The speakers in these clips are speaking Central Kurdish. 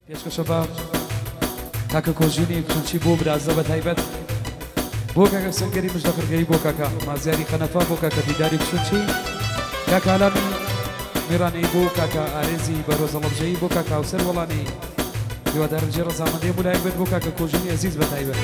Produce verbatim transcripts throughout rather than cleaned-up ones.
پێشکەشەبا کاکە کۆژینی کوچی بۆ برازە بە تایبەت بۆ کاکە سەنگەری مژدەقرگەی بۆ کاکە مازیاری خەنەفا بۆ کاکە دیداری کوچی کاکە ئالامی میڕانەی بۆ کاکە ئارێزی بەرۆزە لەبژەیی بۆ کاکە هاوسەر وەڵانی هیوادارنجێ ڕەزامەندەی بۆ لای بێت بۆ کاکە کۆژینی عەزیز بە تایبەت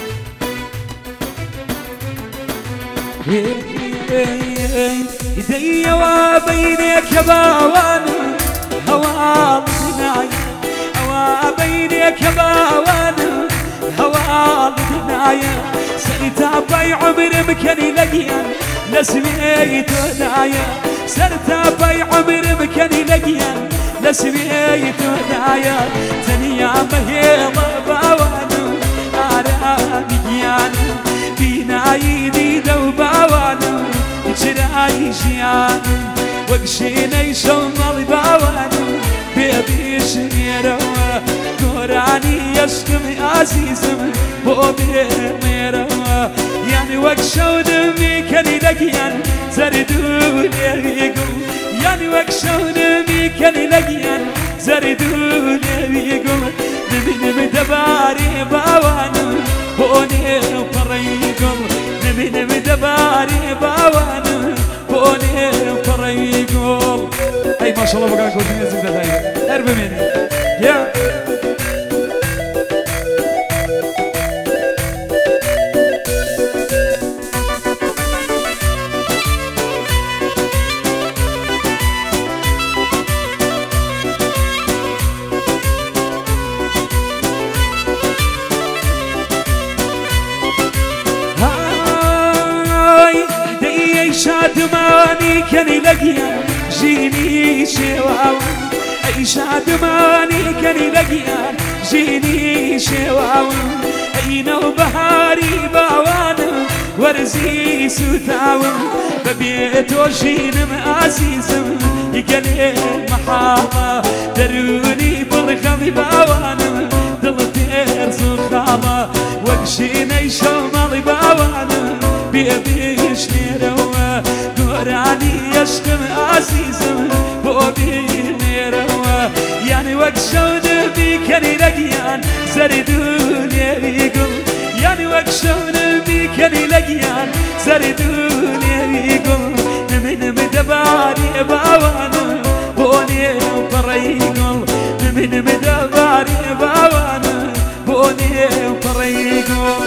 دەیەوە بەینێکە باوانە هەواڵ دنایە ئەوە بەینێکە باوانە هەواڵ دنایە سەرتاپای عومرم کەنی لەگیان لە سوێی تۆ دایە سەرتاپای عومرم کەنی لەگیان لە سوێی تۆ دایە تەنیا بەهێڵە باوانە ئارامی گیانە بینایی دیدە و باوانە چرای ژیان وەک شوێنەی شەو مەڵی باوانە بێبیشمێرەوە گۆرانی یەشکم ئازیزم بۆ بێمێرەوە یانی وەک شەو دەمیکەنی لەگیان زەرد و لێویگم یانی وەک شەو دەمیکەنی لەگیان زەرد و لێویگم نبینم دەبارێ باوانە بۆ نێو پەڕەیگم نبینم دەبارێ باوانە بۆ نێو پەڕەیگم ئەی ماشەڵڵا بۆ کاکە کۆژینی عەزیز بە تایبەت هەر بمێنێ یا شادمانی کەنی لەگیان ژینی شێواوە ئەی شادمانی کەنی لەگیان ژینی شێواوە ئەینەو بەهاری باوانە وەرزی سوتاوم بەبێ تۆ ژینم ئازیزم گەلێ مەحاڵە دەرونی بڵخەمی باوانم دڵ تێر زۆر خاڵە وەک ژینەی شەو مەڵی باوانە بێبیشمێرەوە گۆرانی یەشکم ئازیزم بۆ بینێرەوە یانی وەک شەو دەبیکەنی لەگیان زەرد و لێویگم یانی وەک شەو دەبیکەنی لەگیان زەرد و لێویگم نمینم دەبارێ باوانە بۆ نێو پەڕەیگڵ نمینم دەبارێ باوانە بۆ نێو پەڕەیگڵ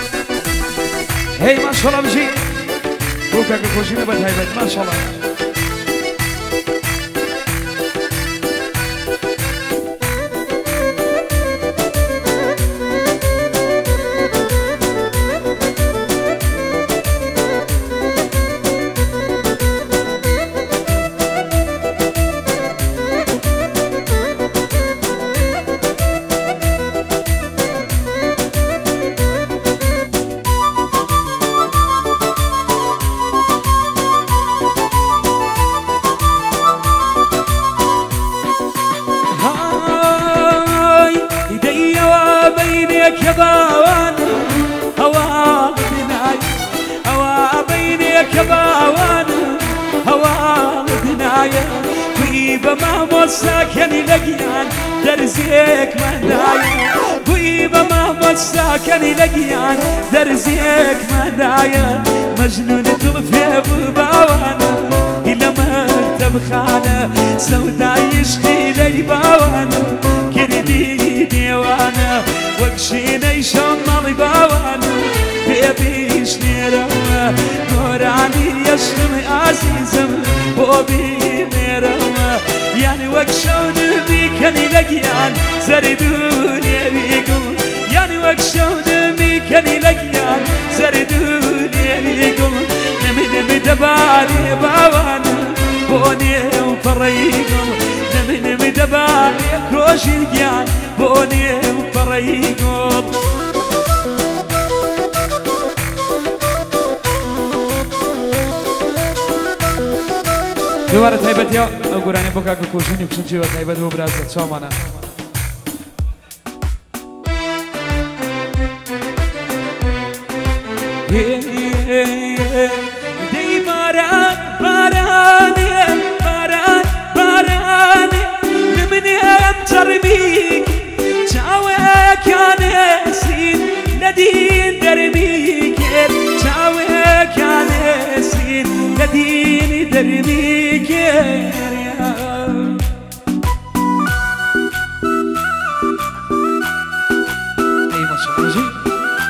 هی ماشەڵڵا بژی بۆ کاکە کۆژینە بە تایبەت ماشەڵڵا بەینێکە باوانە هەواڵ دنایە ئەوە بەینێکە باوانە هەواڵ دنایە گویی بە مامۆستاکەنی لەگیان دەرزێکمەندایە گویی بە مامۆستاکەنی لەگیان دەرزێکمەندایە مەجنون دڵ فێبوو باوانە لە مەکتەبخانە سەودای عشقی لەی باوانە کردی نێوانە وەک شوێنەی شەو مەڵی باوانە پێبیشمێرەوە گۆرانی یەشکم ئازیزم بۆ بینێرەوە یانی وەک شەو دەمیکەنی لەگیان زەرد و لێویگم یانی وەک شەو دەمیکەنی لەگیان زەرد و لێویگم نمینم دەبارێ باوانە بۆ نێو پەڕەیگم نمینم دەبارێ کۆژینگیان بۆ نێو پەڕەیگم دووارە تایبەتیا ئەو گۆرانێ بۆ کاکە کۆژینی کوچنچیوە تایبەت بۆ برازە چاومانە دەی باران بارانێ باران بارانێ لە منێ ئەم جەڕبی بيكر يا اي ما شاء الله جي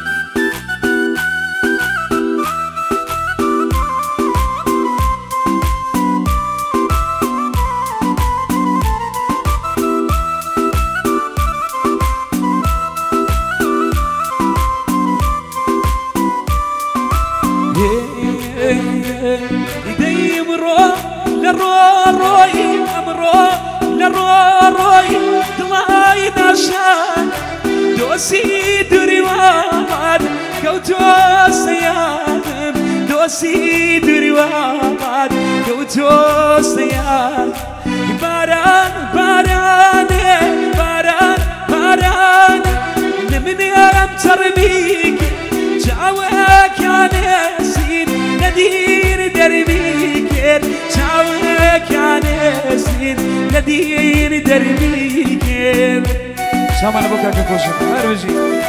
يدي مرو لرو روي امرو لرو روي دلاي نشان دوسي دريوان كوتو سيادم دوسي دريوان كوتو سياد باران باران باران باران لمن امتر بيك جاوك يا نسين ندير دربيكر جاوك يا نسين ندير دربيكر شامان بوكا كفوشن هروجي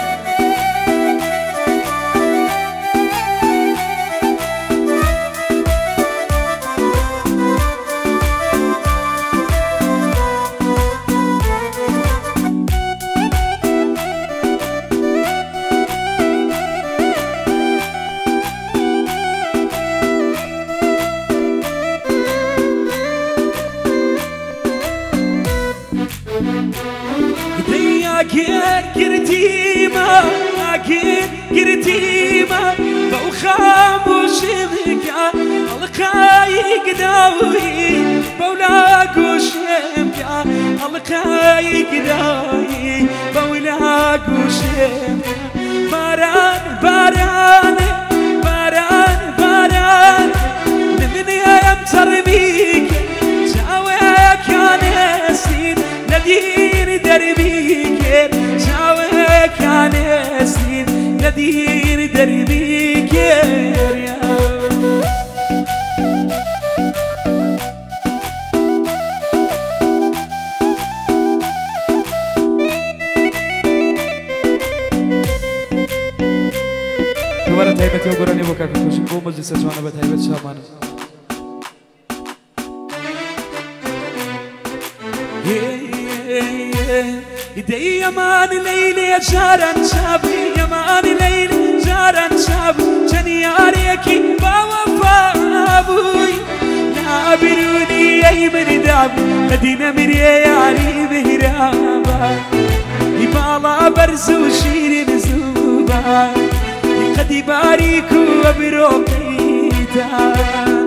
أكيد كرتيمة أكيد كرتيمة بوخام وشمكة القايق داوي بولاك وشمكة القايق داوي بولاك وشمكة باران باران باران باران لمن يمتر بيك جاوك يا نسين ندير دربيكر جاوك يا نسين ندير دربيكر يا دوباره تایبت یا گرانی بوکا کفوشن بو مجلس جوانا به تایبت شامان يدي يمان ليلي جارن شابي يمان ليلي جارن شابي جنياريكي بوفا ابوي لا بروني اي من داب مدينه مرياري بهرابا يبالا برزو شيرين زوبا قد يباريكو بروقيتا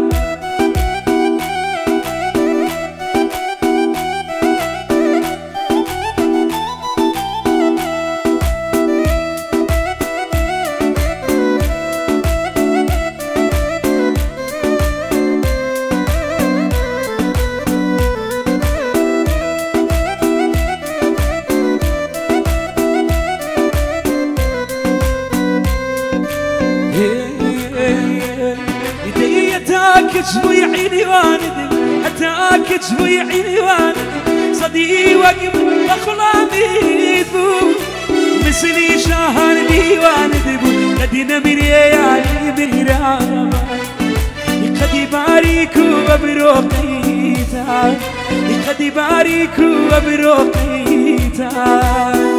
جوي عيني واندم أتاك جوي عيني واندم صدي وقف أخلامي بو مثلي شهر ديوان دبو قدنا مريالي بهرابا قد يباريكو وبروقيتا قد يباريكو وبروقيتا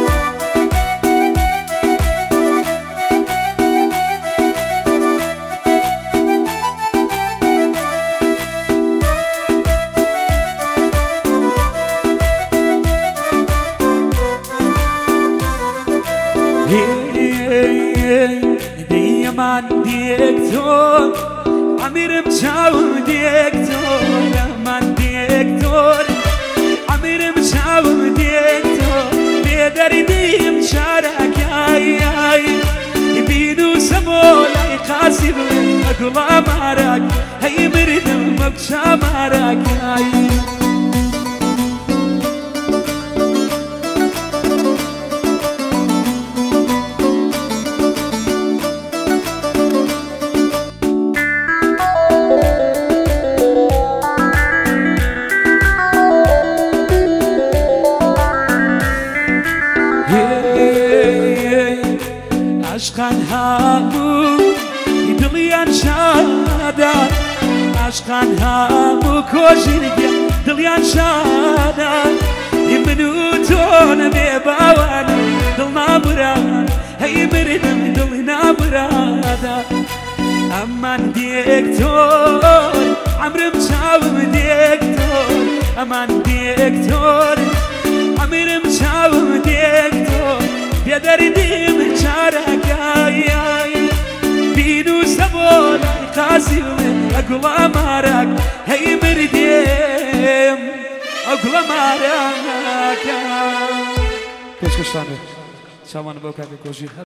ديما ديكتور عمير مشاو ديكتور من ديكتور عمير مشاو ديكتور بيدر دي مشارك ياي ياي يبينو سمولاي قاسم اقول امارك هي مردم مبشا مارك ياي عشقان هامو يدليان شادا عاشقان هەموو کۆژینگە دڵیان شانە هی من و تۆ نەبێ باوانە دڵ نابران هەی مردم دڵی نابرادا ئەمان دێکتۆر عەمرم چاوم دێکتۆر ئەمان دێکتۆر عەمرم چاوم دێکتۆر بێدەردیم چارەکایای بینوسە بۆ لای قازی من ئەگوڵە مارەک هەی مردێم ئەگوڵە مارەکە پێشکەشتانێت چاوان بۆ کاکە کۆژی